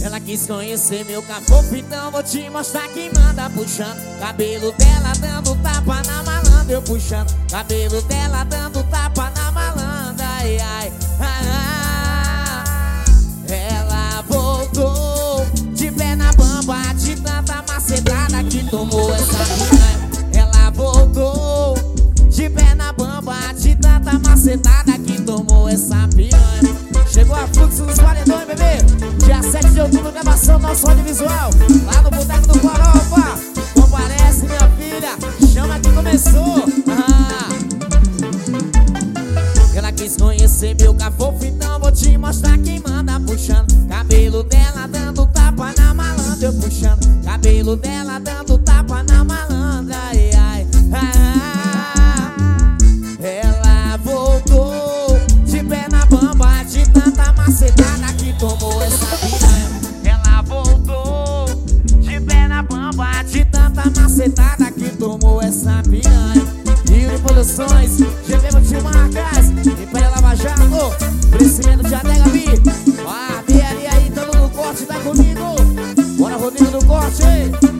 Ela quis conhecer meu cafofo, então vou te mostrar quem manda puxando. Cabelo dela dando tapa na malandra, eu puxando. Cabelo dela dando tapa na malandra, ai, ai, ai. Ela voltou de pé na bamba, de tanta macetada que tomou essa piranha. Ela voltou de pé na bamba, de tanta macetada que tomou essa piranha. Chegou a Fluxo dos Paredões, bebê. Dia 7 de outubro, gravação nosso audiovisual lá no Boteco do Farofa. Comparece, minha filha, chama que começou. Ela quis conhecer meu cafofo, então vou te mostrar quem manda puxando. Cabelo dela dando tapa na malandra, eu puxando. Cabelo dela dando tapa na malandra, ai, ai, ai. Ela voltou de pé na bamba, de tanta macetada que tomou essa piranha. Ela voltou de pé na bamba, de tanta macetada que tomou essa piranha. Yuri Produções, GV Multimarcas, Império Lava Jato, crescimento de Adega B. BL aí, tamo no corte, tá comigo. Bora, Rodrigo do corte, hein?